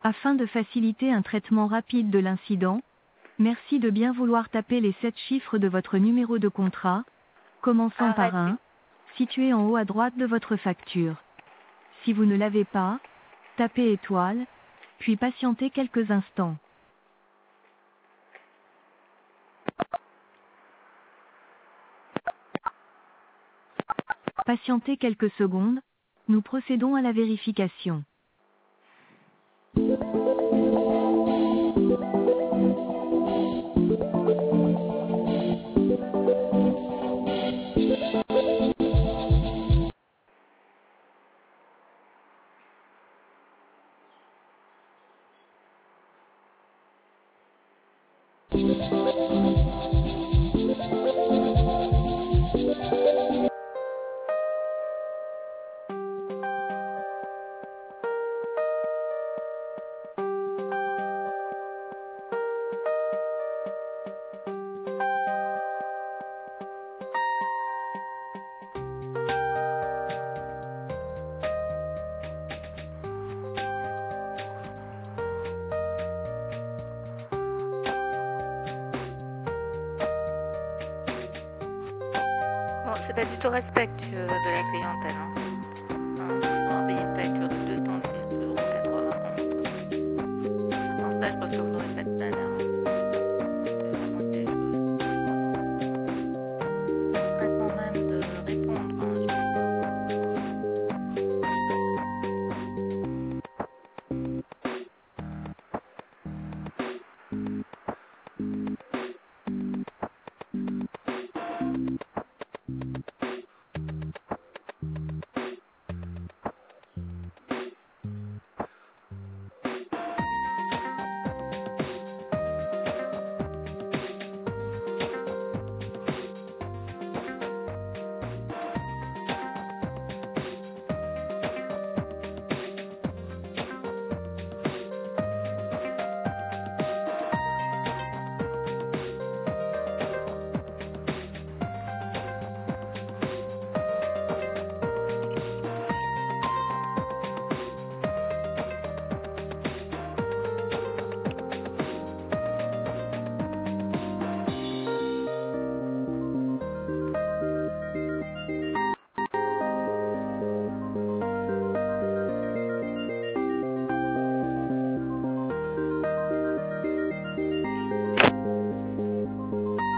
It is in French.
Afin de faciliter un traitement rapide de l'incident, merci de bien vouloir taper les 7 chiffres de votre numéro de contrat, commençant par Arrêtez. 1, situé en haut à droite de votre facture. Si vous ne l'avez pas, tapez étoile, puis patientez quelques instants. Patientez quelques secondes, nous procédons à la vérification. Bon, c'est pas du tout respectueux de la clientèle. Hein.